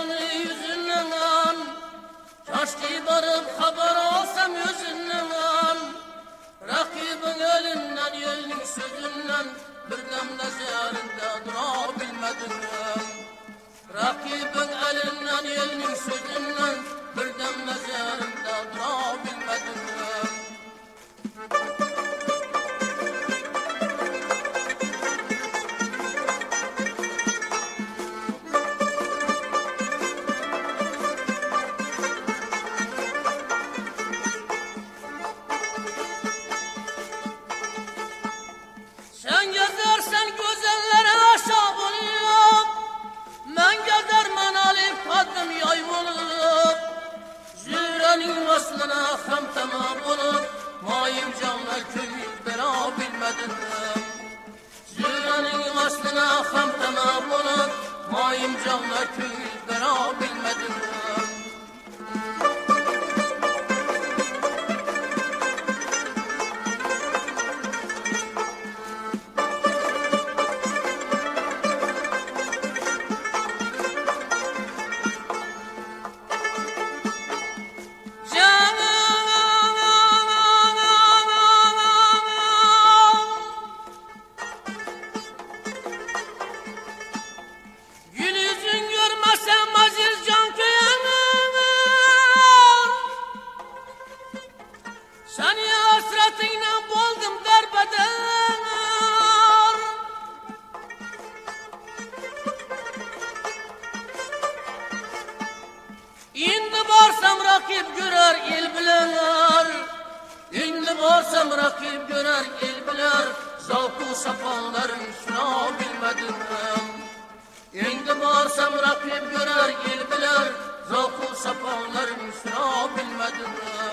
gözünü yüzünden, keşke barıp haber alsam yüzünden. Rakibin elinden, yelinin sözünden, bir demde zerinde durabilmedim. Rakibin elinden, yelinin sözünden, bir demde zerinde durabilmedim. Sen gezersen gözellere aşağı bulup, men gezer men alıp adım yay bulup. Zührenin aslına hem tamam olup, mayim canlar köyü berabilmedim. Zührenin aslına hem tamam olup, mayim canlar köyü berabilmedim. Seni hasretinle boldum derbeder. İndi barsam rakip görer el biler. İndi barsam rakip görer el biler. Zavku sapanların şuna bilmedim. İndi barsam rakip görer el biler. Zavku sapanların şuna bilmedim.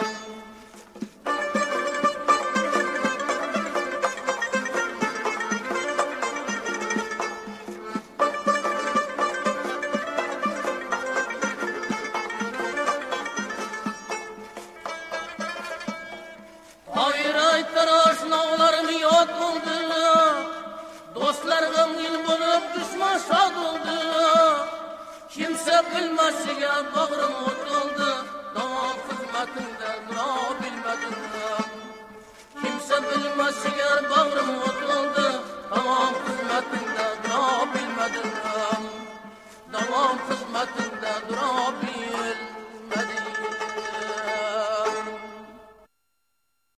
Aşnalarım yad oldu, dostlarım il bulup düşman şad oldu. Kimse bilmezse bağrım otuldu, davam hizmetinde durabilmedim. Kimse bilmezse